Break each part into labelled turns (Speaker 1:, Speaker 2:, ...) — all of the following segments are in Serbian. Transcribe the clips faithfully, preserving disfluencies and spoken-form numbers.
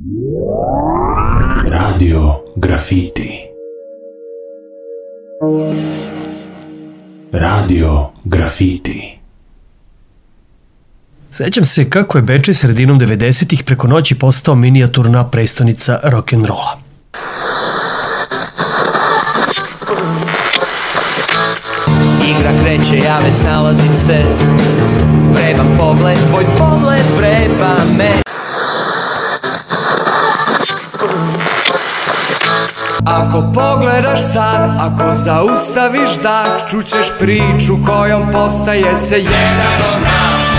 Speaker 1: Radio Grafiti. Radio Grafiti.
Speaker 2: Sećam se kako je Bečej sredinom devedesetih preko noći postao minijaturna prestonica rock'n'rolla.
Speaker 3: Igra kreće, ja već nalazim se. Vreban pogled, tvoj pogled vreba me. Ako pogledaš sad, ako zaustaviš dah, čućeš priču kojom postaje se jedan od nas.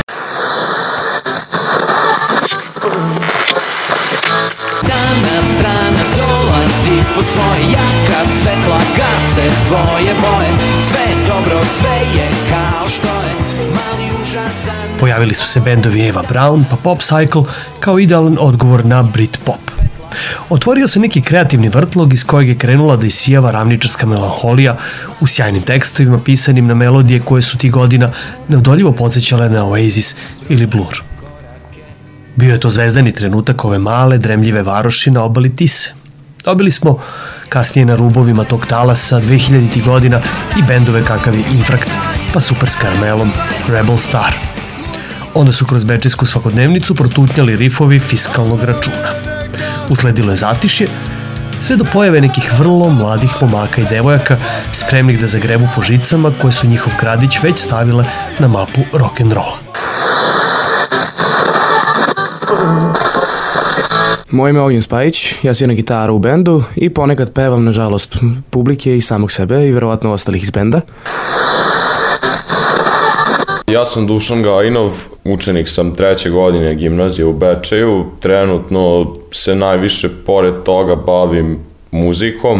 Speaker 3: Dana strana dolazi po svoje, jaka svetla gase tvoje boje. Sve dobro, sve je kao što je, mali užasan.
Speaker 2: Pojavili su se bendovi Eva Braun pa Pop Cycle kao idealan odgovor na Britpop. Otvorio se neki kreativni vrtlog iz kojeg je krenula da isijava ravničarska melanholija u sjajnim tekstovima pisanim na melodije koje su tih godina neodoljivo podsjećale na Oasis ili Blur. Bio je to zvezdani trenutak ove male, dremljive varoši na obali Tise. Dobili smo kasnije na rubovima tog talasa dvehiljaditih godina i bendove kakav je Infrakt, pa super s Karamelom Rebel Star. Onda su kroz bečejsku svakodnevnicu protutnjali rifovi fiskalnog računa. Usledilo je zatišje, sve do pojave nekih vrlo mladih momaka i devojaka spremnih da zagrebu po žicama koje su njihov gradić već stavile na mapu rock'n'rolla.
Speaker 4: Moje ime je Ognjen Spajić, ja sviram gitaru u bendu i ponekad pevam, nažalost, publike i samog sebe i verovatno ostalih iz benda.
Speaker 5: Ja sam Dušan Gajinov, učenik sam treće godine gimnazije u Bečeju. Trenutno se najviše pored toga bavim muzikom.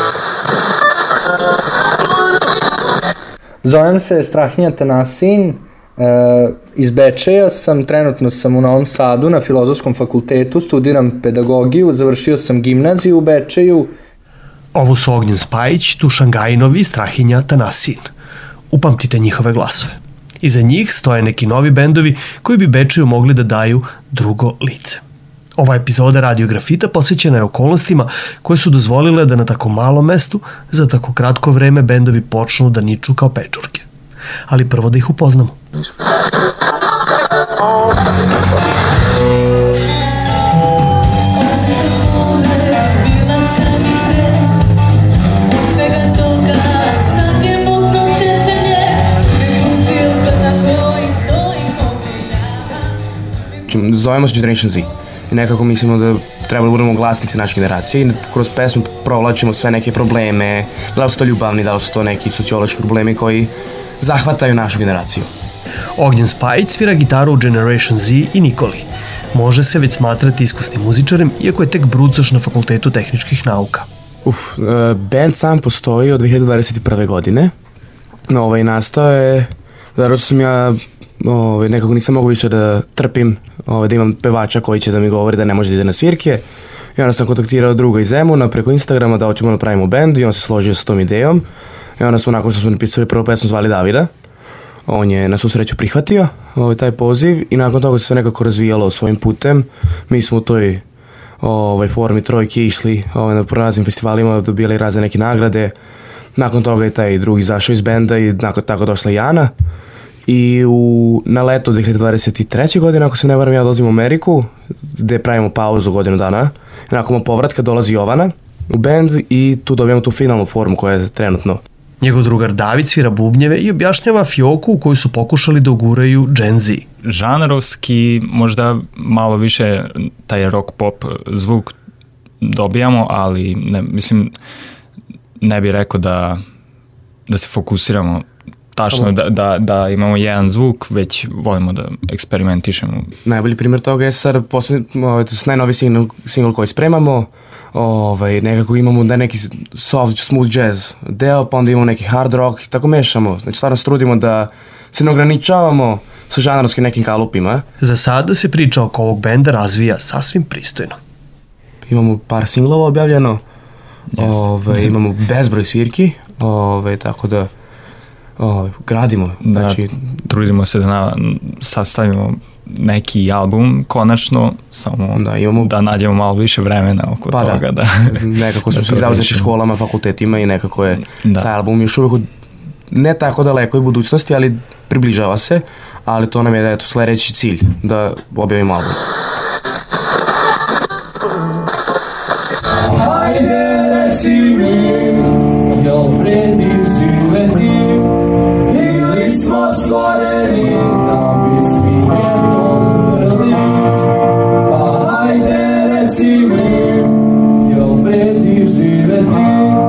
Speaker 6: Zovem se Strahinja Tanasin, e, iz Bečeja sam, trenutno sam u Novom Sadu na Filozofskom fakultetu, studiram pedagogiju, završio sam gimnaziju u Bečeju.
Speaker 2: Ovo su Ognjen Spajić, Dušan Gajinov i Strahinja Tanasin. Upamtite njihove glasove. Iza njih stoje neki novi bendovi koji bi Bečeju mogli da daju drugo lice. Ova epizoda Radio Grafita posvećena je okolnostima koje su dozvolile da na tako malom mestu za tako kratko vreme bendovi počnu da niču kao pečurke. Ali prvo da ih upoznamo.
Speaker 4: Zovemo se Generation Z i nekako mislimo da treba da budemo glasnici naše generacije i kroz pesmu provlačimo sve neke probleme, da li su to ljubavni, da li su to neki sociološki problemi koji zahvataju našu generaciju.
Speaker 2: Ognjen Spajić svira gitaru u Generation Z i Nikoli. Može se već smatrati iskusnim muzičarem, iako je tek brucoš na Fakultetu tehničkih nauka.
Speaker 4: Uf, band sam postoji od dve hiljade dvadeset prve. godine. Ovaj, nastao je, zato sam ja Ove, nekako nisam mogu više da trpim ove, da imam pevača koji će da mi govori da ne može da ide na svirke i onda sam kontaktirao druga iz Zemuna preko Instagrama da hoćemo da pravimo bend i on se složio sa tom idejom i onda smo nakon što smo napisali prvu pesmu zvali Davida. On je na svu sreću prihvatio ove, taj poziv i nakon toga se sve nekako razvijalo svojim putem. Mi smo u toj ove, formi trojke išli ove, na raznim festivalima, dobijali razne neke nagrade. Nakon toga je taj drugi izašao iz benda i nakon tako došla Jana. I u, na leto dve hiljade dvadeset treće. godine, ako se ne varam, ja dolazim u Ameriku, gde pravimo pauzu godinu dana. I nakon povratka dolazi Jovana u band i tu dobijamo tu finalnu formu koja je trenutno.
Speaker 2: Njegov drugar David svira bubnjeve i objašnjava fioku u koju su pokušali da uguraju Gen Z.
Speaker 7: Žanrovski možda malo više taj rock pop zvuk dobijamo, ali ne, mislim ne bih rekao da, da se fokusiramo tačno da, da, da imamo jedan zvuk, već volimo da eksperimentišemo.
Speaker 4: Najbolji primjer toga je sad poslednji, ovaj, to je najnoviji single, single koji spremamo, ovaj, nekako imamo da neki soft, smooth jazz deo, pa onda imamo neki hard rock i tako mešamo. Znači stvarno se trudimo da se ne ograničavamo sa žanrovskim nekim kalupima.
Speaker 2: Za sada se priča oko ovog benda razvija sasvim pristojno.
Speaker 4: Imamo par singlova objavljeno, yes. Ovaj, imamo bezbroj svirki, ovaj, tako da O, gradimo.
Speaker 7: Da,
Speaker 4: znači,
Speaker 7: trudimo se da na, sastavimo neki album, konačno, samo
Speaker 4: Da, imamo-
Speaker 7: da nađemo malo više vremena oko
Speaker 4: Pa
Speaker 7: toga.
Speaker 4: da,
Speaker 7: Da.
Speaker 4: nekako smo
Speaker 7: da
Speaker 4: svi
Speaker 7: to
Speaker 4: zauzeti
Speaker 7: rešimo.
Speaker 4: školama, fakultetima i nekako je
Speaker 7: Da.
Speaker 4: taj album još uvek u ne tako dalekoj budućnosti, ali približava se, ali to nam je, eto, sledeći cilj, da objavimo album.
Speaker 3: Hajde reci mi, jel vredi živeti, ili smo stvoreni da bi svi jednom umrli? Pa hajde reci mi, jel vredi živeti,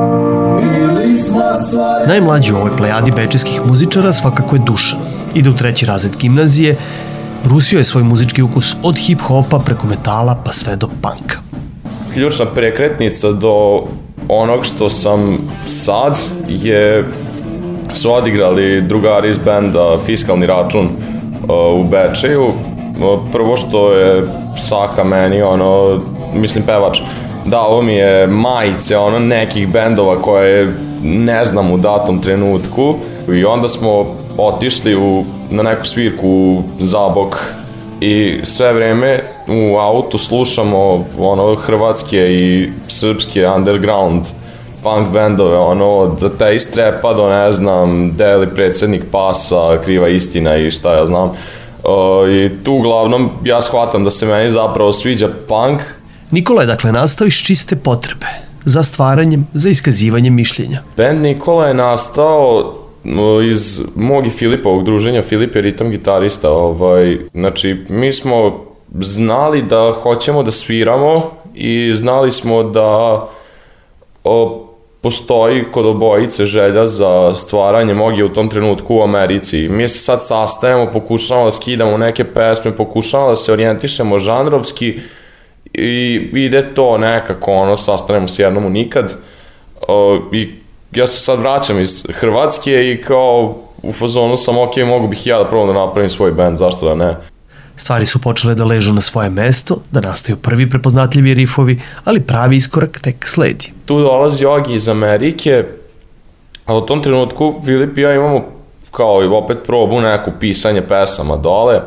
Speaker 3: ili smo stvoreni...
Speaker 2: Najmlađi u ovoj plejadi bečejskih muzičara svakako je Dušan. Ide u treći razred gimnazije, brusio je svoj muzički ukus od hip-hopa preko metala pa sve do punka.
Speaker 5: Ključna prekretnica do onog što sam sad je su odigrali drugari iz benda Fiskalni račun uh, u Bečeju. Uh, prvo što je Saka meni, ono, mislim pevač, dao mi je majice ono, nekih bendova koje ne znam u datom trenutku i onda smo otišli u, na neku svirku u Zabok i sve vreme u autu slušamo ono hrvatske i srpske underground punk bendove, ono od Ateist Trepa do ne znam Deli Predsednik Pasa, Kriva istina i šta ja znam. Uh, i tu uglavnom ja shvatam da se meni zapravo sviđa punk.
Speaker 2: Nikola je dakle nastao iz čiste potrebe, za stvaranjem, za iskazivanjem mišljenja.
Speaker 5: Band Nikola je nastao iz mog i Filipovog druženja. Filip je ritam gitarista. Ovaj, znači, mi smo znali da hoćemo da sviramo i znali smo da o, postoji kod obojice želja za stvaranje. Mog je u tom trenutku u Americi. Mi se sad sastajemo, pokušavamo da skidamo neke pesme, pokušavamo da se orijentišemo žanrovski i ide to nekako, ono, sastanemo se jednom u nikad. O, i ja se sad vraćam iz Hrvatske i kao u fazonu sam ok, mogu bih ja da probam da napravim svoj band, zašto da ne.
Speaker 2: Stvari su počele da ležu na svoje mesto, da nastaju prvi prepoznatljivi rifovi, ali pravi iskorak tek sledi.
Speaker 5: Tu dolazi Ogi iz Amerike, a u tom trenutku Filip i ja imamo kao i opet probu neku pisanje pesama dole.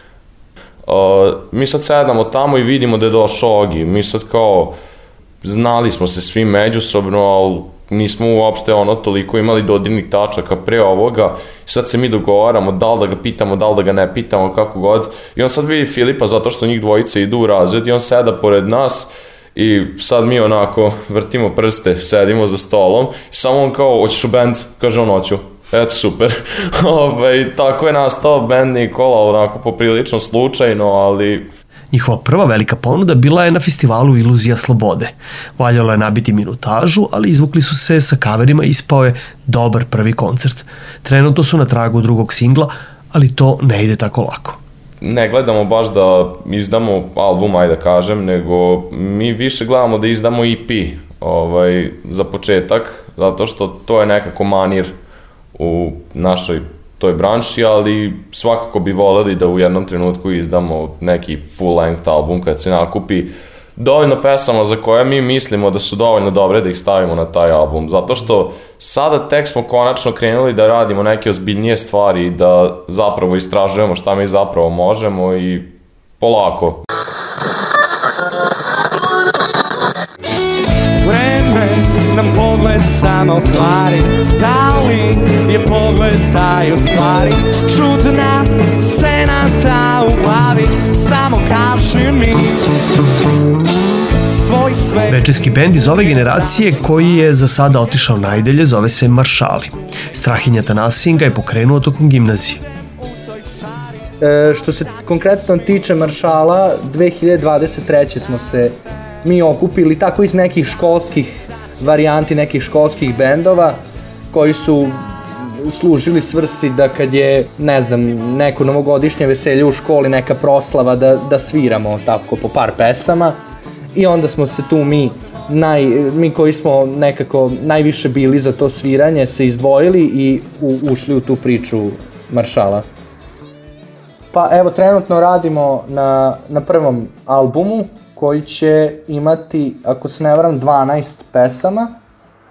Speaker 5: Uh, mi sad sedamo tamo i vidimo da je došao Ogi. Mi sad kao znali smo se svi međusobno, ali nismo uopšte ono toliko imali dodirnih tačaka pre ovoga. I sad se mi dogovaramo da li da ga pitamo, da li da ga ne pitamo, kako god. I on sad vidi Filipa zato što njih dvojice idu u razred i on seda pored nas i sad mi onako vrtimo prste, sedimo za stolom i samo on kao, hoćeš u band? Kaže on, hoću. Eto, super. Ove, tako je nastao band Nikola, onako poprilično slučajno, ali...
Speaker 2: Njihova prva velika ponuda bila je na festivalu Iluzija slobode. Valjalo je nabiti minutažu, ali izvukli su se sa kaverima i ispao je dobar prvi koncert. Trenutno su na tragu drugog singla, ali to ne ide tako lako.
Speaker 5: Ne gledamo baš da izdamo album, ajde da kažem, nego mi više gledamo da izdamo E P ovaj, za početak, zato što to je nekako manir u našoj toj branši, ali svakako bi voleli da u jednom trenutku izdamo neki full length album kad se nakupi dovoljno pesama za koje mi mislimo da su dovoljno dobre da ih stavimo na taj album, zato što sada tek smo konačno krenuli da radimo neke ozbiljnije stvari, da zapravo istražujemo šta mi zapravo možemo i polako.
Speaker 3: Vreme nam pogled samo kvari, da li je pogled taj u stvari? Čudna scena ta u glavi, samo kaži mi tvoj sve.
Speaker 2: Bečejski bend iz ove generacije koji je za sada otišao najdelje zove se Maršali. Strahinja Tanasin ga je pokrenuo tokom gimnazije.
Speaker 6: E, što se konkretno tiče Maršala, dve hiljade dvadeset treće smo se mi okupili tako iz nekih školskih varijanti, nekih školskih bendova koji su služili svrsi da kad je, ne znam, neko novogodišnje veselje u školi, neka proslava, da, da sviramo tako po par pesama. I onda smo se tu mi, naj, mi koji smo nekako najviše bili za to sviranje, se izdvojili i u, ušli u tu priču Maršala. Pa evo, trenutno radimo na, na prvom albumu koji će imati, ako se ne varam, dvanaest pesama.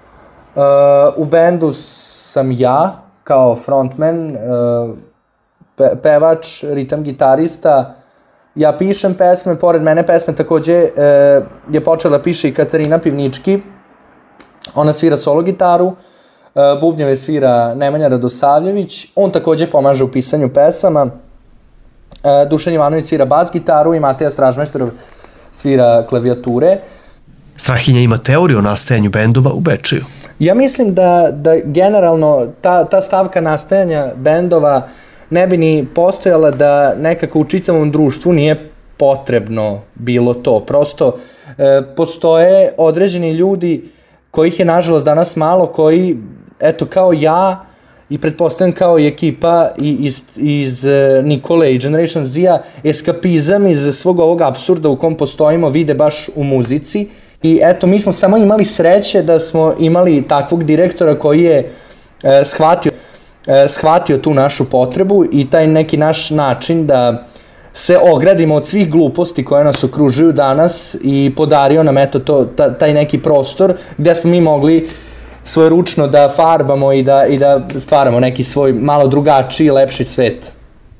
Speaker 6: Uh, u bendu sam ja kao frontman, uh, pe, pevač, ritam gitarista. Ja pišem pesme, pored mene pesme takođe e, je počela piše i Katarina Pivnički. Ona svira solo gitaru, e, bubnjeve svira Nemanja Radosavljević, on takođe pomaže u pisanju pesama. E, Dušan Jovanović svira bas gitaru i Mateja Stražmešterov svira klavijature.
Speaker 2: Strahinja ima teoriju o nastajanju bendova u Bečeju.
Speaker 6: Ja mislim da, da generalno ta, ta stavka nastajanja bendova ne bi ni postojala da nekako u čitavom društvu nije potrebno bilo to. Prosto e, postoje određeni ljudi kojih je nažalost danas malo, koji, eto, kao ja i pretpostavljam kao i ekipa iz, iz Nikole i Generation Z-a, eskapizam iz svog ovog apsurda u kom postojimo vide baš u muzici. I eto, mi smo samo imali sreće da smo imali takvog direktora koji je e, shvatio, e, shvatio tu našu potrebu i taj neki naš način da se ogradimo od svih gluposti koje nas okružuju danas i podario nam eto to, ta, taj neki prostor gde smo mi mogli svojeručno da farbamo i da, i da stvaramo neki svoj malo drugačiji, lepši svet.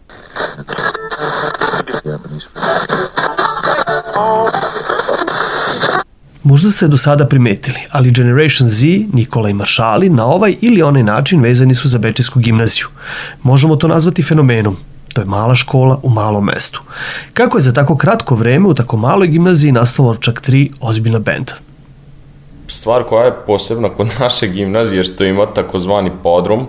Speaker 2: Možda ste do sada primetili, ali Generation Z, Nikola i Maršali na ovaj ili onaj način vezani su za Bečejsku gimnaziju. Možemo to nazvati fenomenom. To je mala škola u malom mestu. Kako je za tako kratko vreme u tako maloj gimnaziji nastalo čak tri ozbiljna benda?
Speaker 5: Stvar koja je posebna kod naše gimnazije što ima takozvani podrum,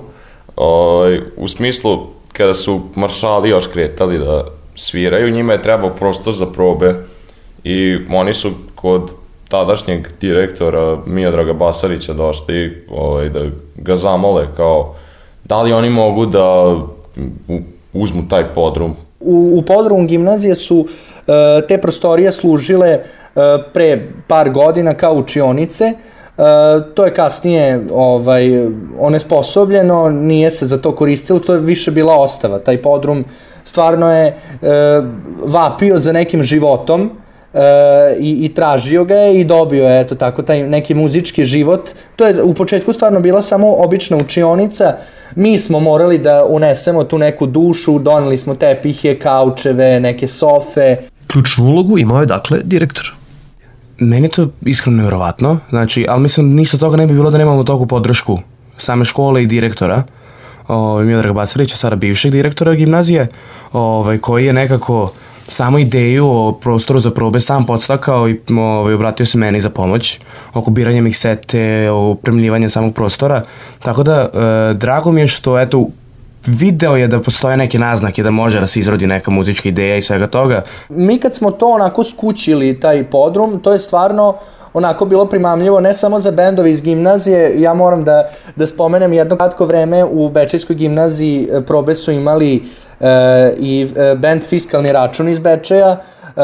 Speaker 5: u smislu kada su Maršali još kretali da sviraju, njima je trebao prostor za probe i oni su kod tadašnjeg direktora Miodraga Basarića došli ovaj, da ga zamole kao da li oni mogu da uzmu taj podrum.
Speaker 6: U, u podrumu gimnazije su uh, te prostorije služile uh, pre par godina kao učionice. Uh, to je kasnije ovaj, onesposobljeno, nije se za to koristilo, to je više bila ostava. Taj podrum stvarno je uh, vapio za nekim životom. E, i, i tražio ga je i dobio je eto tako taj neki muzički život. To je u početku stvarno bila samo obična učionica, mi smo morali da unesemo tu neku dušu, doneli smo tepihe, kaučeve, neke sofe.
Speaker 2: Ključnu ulogu imao je dakle direktor.
Speaker 4: Meni je to iskreno nevjerovatno, znači, ali mislim da ništa toga ne bi bilo da nemamo toku podršku same škole i direktora, ovaj, Miodraga Basarića, sada bivšeg direktora gimnazije, ovaj, koji je nekako samo ideju o prostoru za probe sam podstakao i ovaj, obratio se meni za pomoć oko biranja miksete, opremljivanja samog prostora. Tako da, e, drago mi je što, eto, video je da postoje neke naznake da može da se izrodi neka muzička ideja i svega toga.
Speaker 6: Mi kad smo to onako skućili, taj podrum, to je stvarno onako bilo primamljivo, ne samo za bendove iz gimnazije. Ja moram da, da spomenem jedno kratko vreme u Bečejskoj gimnaziji probe su imali e, i bend Fiskalni račun iz Bečeja. E,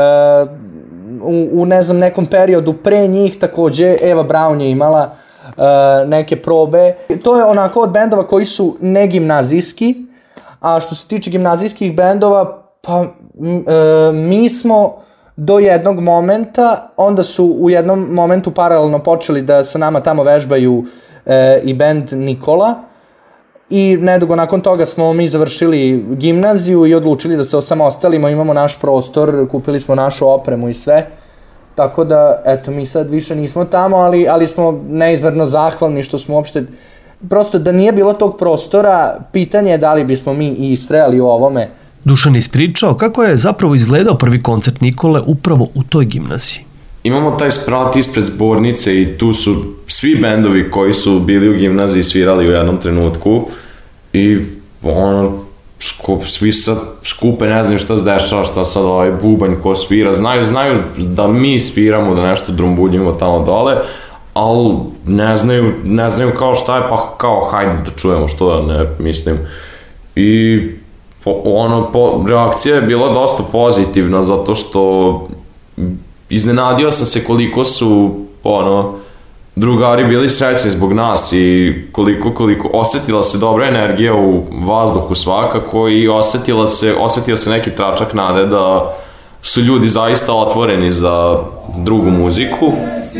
Speaker 6: u, u ne znam nekom periodu pre njih takođe Eva Braun je imala e, neke probe. To je onako od bendova koji su ne gimnazijski, a što se tiče gimnazijskih bendova, pa m, e, mi smo do jednog momenta, onda su u jednom momentu paralelno počeli da sa nama tamo vežbaju e, i bend Nikola i nedugo nakon toga smo mi završili gimnaziju i odlučili da se osamostalimo, imamo naš prostor, kupili smo našu opremu i sve, tako da, eto, mi sad više nismo tamo, ali, ali smo neizmerno zahvalni što smo uopšte, prosto da nije bilo tog prostora, pitanje je da li bismo mi i istrajali u ovome.
Speaker 2: Dušan je ispričao kako je zapravo izgledao prvi koncert Nikole upravo u toj gimnaziji.
Speaker 5: Imamo taj sprat ispred zbornice i tu su svi bendovi koji su bili u gimnaziji svirali u jednom trenutku i ono, skup, svi sad skupe, ne znam šta se dešava, šta sad ovaj bubanj ko svira, znaju, znaju da mi sviramo, da nešto drumbuljimo tamo dole, ali ne znaju, ne znaju kao šta je, pa kao hajde da čujemo što da ne, mislim. I ono, po, reakcija je bila dosta pozitivna zato što iznenadio sam se koliko su ono, drugari bili srećni zbog nas i koliko, koliko osetila se dobra energija u vazduhu svakako i osetila se, osetio se neki tračak nade da su ljudi zaista otvoreni za drugu muziku.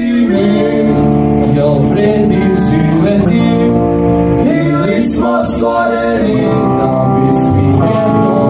Speaker 5: Jel vredi živeti ili smo stvoreni da bi svi jedno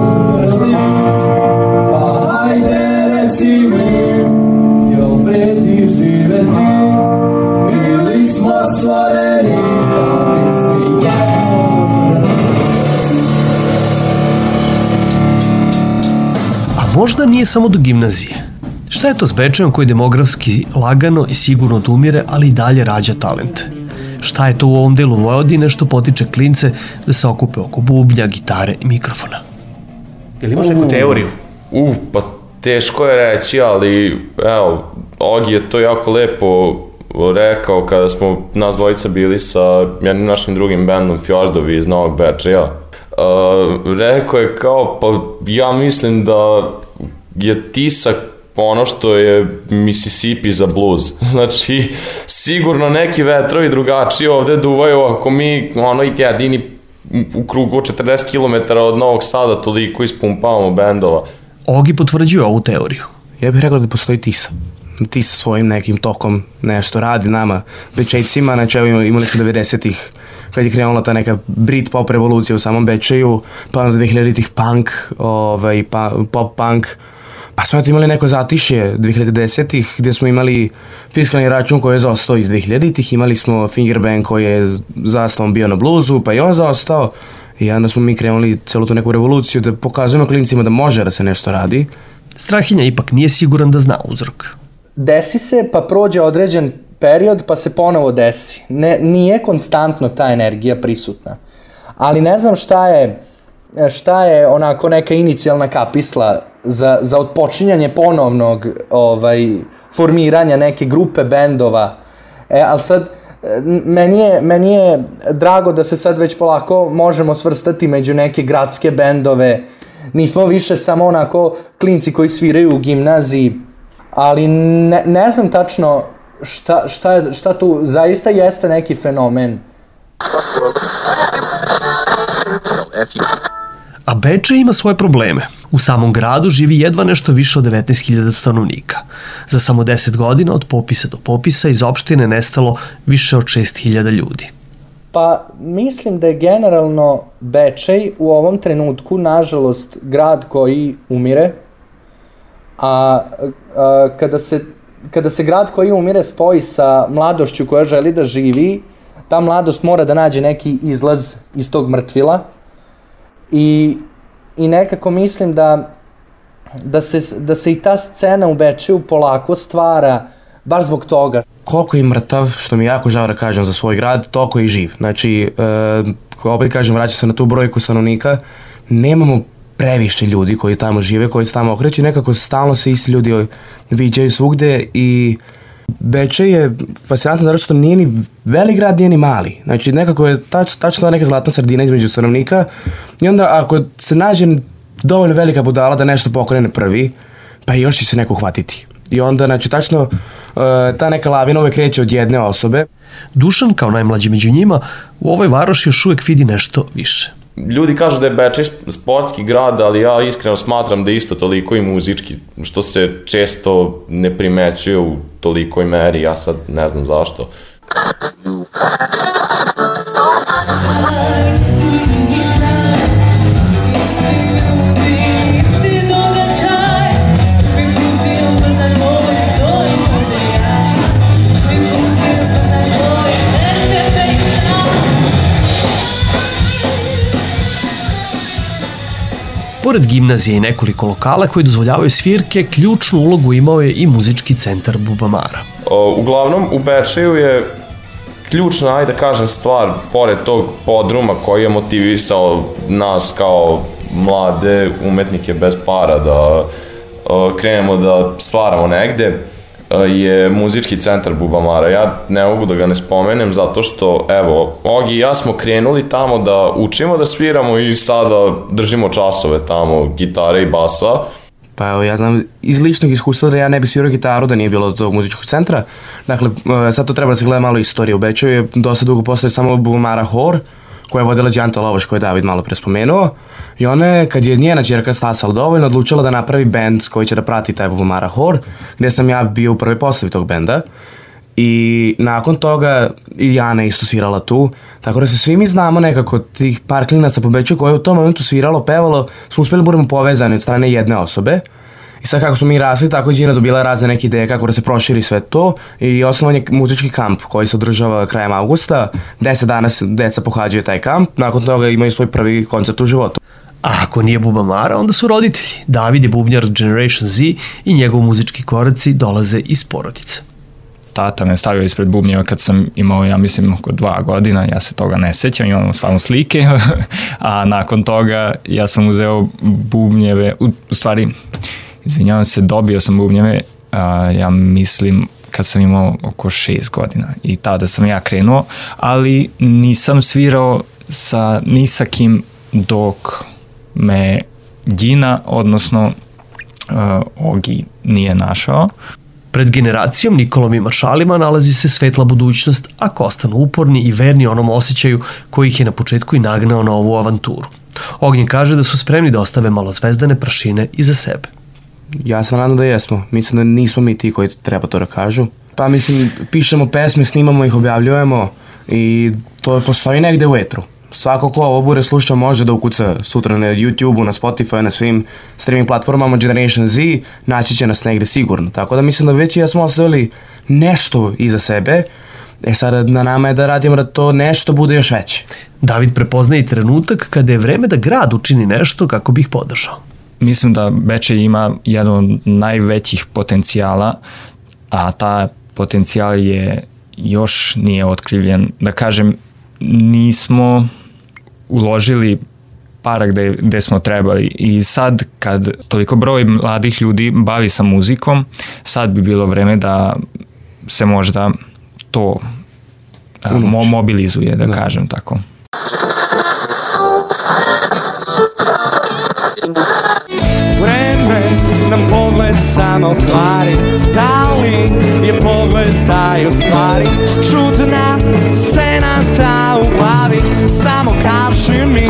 Speaker 2: možda nije samo do gimnazije. Šta je to s Bečejom koji demografski lagano i sigurno odumire, ali i dalje rađa talent? Šta je to u ovom delu Vojvodine što potiče klince da se okupe oko bubnja, gitare i mikrofona? Jel imaš neku teoriju?
Speaker 5: U, pa teško je reći, ali evo, Ogi je to jako lepo rekao kada smo nas dvojica bili sa jednim našim drugim bendom Fjordovi iz Novog Bečeja. Uh, rekao je kao, pa ja mislim da je Tisak ono što je Mississippi za blues. Znači, sigurno neki vetrovi drugačiji ovde duvaju ako mi ono jedini u krugu četrdeset kilometara od Novog Sada toliko ispumpavamo bendova.
Speaker 2: Ogi potvrđuje ovu teoriju.
Speaker 4: Ja bih rekao da postoji Tisa. Tisa svojim nekim tokom nešto radi nama, Bečejcima, znači evo imali su devedesetih kad je krenula ta neka Britpop revolucija u samom Bečeju, pa onda dvehiljaditih punk, ovaj, pa, pop punk, pa smo imali neko zatišje dvehiljaditih gde smo imali fiskalni račun koji je zaostao iz dvehiljaditih, imali smo Fingerbang koji je zastavom bio na bluzu, pa i on zaostao i onda smo mi krenuli celu tu neku revoluciju da pokazujemo klincima da može da se nešto radi.
Speaker 2: Strahinja ipak nije siguran da zna uzrok.
Speaker 6: Desi se, pa prođe određen period, pa se ponovo desi. Ne, nije konstantno ta energija prisutna. Ali ne znam šta je, šta je onako neka inicijalna kapisla za, za otpočinjanje ponovnog ovaj, formiranja neke grupe bendova. E, ali sad, meni je, meni je drago da se sad već polako možemo svrstati među neke gradske bendove. Nismo više samo onako klinci koji sviraju u gimnaziji, ali ne, ne znam tačno šta, šta, šta tu zaista jeste neki fenomen.
Speaker 2: A Bečej ima svoje probleme. U samom gradu živi jedva nešto više od devetnaest hiljada stanovnika. Za samo deset godina od popisa do popisa iz opštine nestalo više od šest hiljada ljudi.
Speaker 6: Pa mislim da je generalno Bečej u ovom trenutku, nažalost, grad koji umire, a, a kada, se, kada se grad koji umire spoji sa mladošću koja želi da živi, ta mladost mora da nađe neki izlaz iz tog mrtvila i, i nekako mislim da, da, se, da se i ta scena u Bečeju polako stvara baš zbog toga.
Speaker 4: Koliko je mrtav, što mi je jako žao da kažem za svoj grad, toliko je i živ. Znači, e, opet kažem, vraća se na tu brojku stanovnika, nemamo previše ljudi koji tamo žive, koji se tamo okreću, nekako stalno se isti ljudi viđaju svugde i Bečej je fascinantno zato što nije ni velik grad, nije ni mali. Znači, nekako je tač, tačno ta neka zlatna sredina između stanovnika i onda ako se nađe dovoljno velika budala da nešto pokrene prvi, pa još će se neko uhvatiti. I onda, znači, tačno uh, ta neka lavina uvek kreće od jedne osobe.
Speaker 2: Dušan, kao najmlađi među njima, u ovoj varoši još uvek vidi nešto više.
Speaker 5: Ljudi kažu da je Bečej sportski grad, ali ja iskreno smatram da je isto toliko i muzički, što se često ne primećuje u tolikoj meri, ja sad ne znam zašto.
Speaker 2: Pored gimnazije i nekoliko lokala koji dozvoljavaju svirke, ključnu ulogu imao je i muzički centar Bubamara.
Speaker 5: Uglavnom, u Bečeju je ključna, ajde kažem, stvar, pored tog podruma koji je motivisao nas kao mlade umetnike bez para da krenemo da stvaramo negde, je muzički centar Bubamara. Ja ne mogu da ga ne spomenem zato što, evo, Ogi i ja smo krenuli tamo da učimo da sviramo i sada držimo časove tamo, gitare i basa.
Speaker 4: Pa evo, ja znam iz ličnog iskustva da ja ne bi svirao gitaru da nije bilo tog muzičkog centra. Dakle, sad to treba da se gleda malo istorije. U Bečeju je dosta dugo postoji samo Bubamara Hor, koja je vodila Đanta Lovoš, koju je David malo pre spomenuo. I ona je, kad je njena ćerka stasala dovoljno, odlučila da napravi bend koji će da prati taj Bubamara Hor, gde sam ja bio u prvoj postavi tog benda. I nakon toga i Jana isto svirala tu, tako da se svi mi znamo nekako tih par klinaca po Bečeju koje je u tom momentu sviralo, pevalo, smo uspjeli da budemo povezani od strane jedne osobe. I sad kako smo mi rasli, tako je Đina dobila razne neke ideje kako da se proširi sve to i osnovan je muzički kamp koji se održava krajem avgusta, deset dana deca pohađaju taj kamp, nakon toga imaju svoj prvi koncert u životu.
Speaker 2: A ako nije bubamara, onda su roditelji. David je bubnjar Generation Z i njegov muzički koraci dolaze iz porodice.
Speaker 7: Tata me stavio ispred bubnjeva kad sam imao, ja mislim, oko dva godina, ja se toga ne sećam, imamo samo slike, a nakon toga ja sam uzeo bubnjeve, u, u stvari, izvinjavam se, dobio sam bubnjeve, a, ja mislim, kad sam imao oko šest godina i tada sam ja krenuo, ali nisam svirao sa ni sa kim dok me Gina, odnosno uh, Ogi, nije našao.
Speaker 2: Pred generacijom Nikolom i maršalima nalazi se svetla budućnost ako ostanu uporni i verni onom osjećaju koji ih je na početku i nagnao na ovu avanturu. Ognjen kaže da su spremni da ostave malo zvezdane prašine iza sebe.
Speaker 4: Ja sam nadam da jesmo. Mislim da nismo mi ti koji treba to da kažu. Pa mislim, pišemo pesme, snimamo ih, objavljujemo i to postoji negde u etru. Svako ko ovo bude slušao može da ukuca sutra na YouTube-u, na Spotify, na svim streaming platformama Generation Z, naći će nas negde sigurno. Tako da mislim da već i ja smo ostavili nešto iza sebe, e sad na nama je da radimo da to nešto bude još veće.
Speaker 2: David prepoznaje trenutak kada je vreme da grad učini nešto kako bi ih podržao.
Speaker 7: Mislim da Bečej ima jedan od najvećih potencijala, a ta potencijal je još nije otkrivljen. Da kažem, nismo uložili para gde, gde smo trebali i sad kad toliko broj mladih ljudi bavi sa muzikom, sad bi bilo vreme da se možda to a, mo, mobilizuje, da, da kažem tako.
Speaker 3: Vreme nam pogled samo kvari, da li je pogled taj u stvari? Čudna scena ta u glavi, samo kaži mi,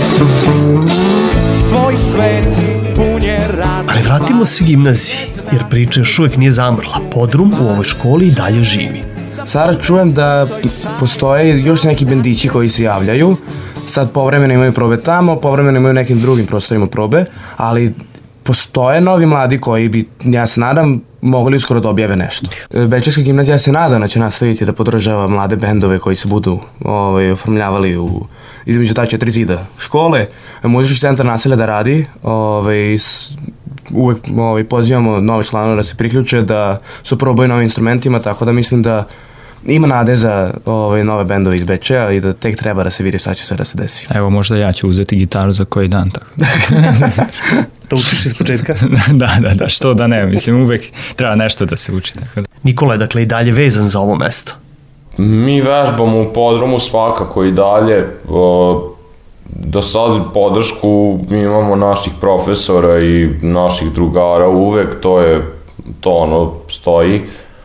Speaker 3: tvoj svet pun je različit.
Speaker 2: Ali vratimo se gimnaziji, jer priča još uvek nije zamrla. Podrum u ovoj školi i dalje živi.
Speaker 4: Sada čujem da postoje još neki bendići koji se javljaju. Sad povremeno imaju probe tamo, povremeno imaju nekim drugim prostorima probe, ali postoje novi mladi koji bi, ja se nadam, mogli uskoro da objave nešto. Bečejska gimnazija se nada da će nastaviti da podržava mlade bendove koji se budu ovaj, oformljavali u, između ta četiri zida škole. Muzički centar naselja da radi, ovaj, s, uvek ovaj, pozivamo nove članove da se priključe, da su probaju novim instrumentima, tako da mislim da ima nade za ovaj, nove bendove iz Bečeja i da tek treba da se vidi šta će sve da se desi.
Speaker 7: Evo, možda ja ću uzeti gitaru za koji dan, tako da.
Speaker 2: To učiš iz početka?
Speaker 7: da, da, da, što da ne, mislim, uvek treba nešto da se uči. Tako da.
Speaker 2: Nikola je dakle i dalje vezan za ovo mesto.
Speaker 5: Mi vežbamo u podrumu svakako i dalje. Do sad podršku mi imamo naših profesora i naših drugara uvek, to je, to ono, stoji.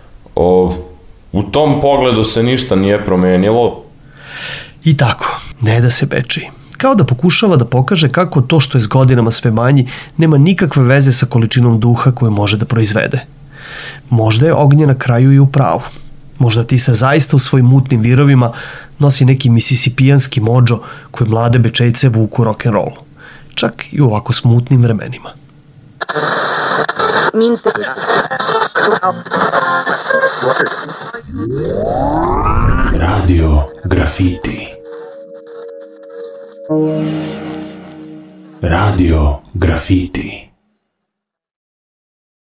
Speaker 5: U tom pogledu se ništa nije promenilo.
Speaker 2: I tako, ne da se Bečej. Kao da pokušava da pokaže kako to što je s godinama sve manji nema nikakve veze sa količinom duha koju može da proizvede. Možda je Ognjen na kraju i u pravu. Možda Tisa zaista u svojim mutnim virovima nosi neki misisipijanski modžo koji mlade Bečejce vuku rock'n'rollu. Čak i u ovako smutnim vremenima.
Speaker 1: Radio Grafiti. Radio Grafiti.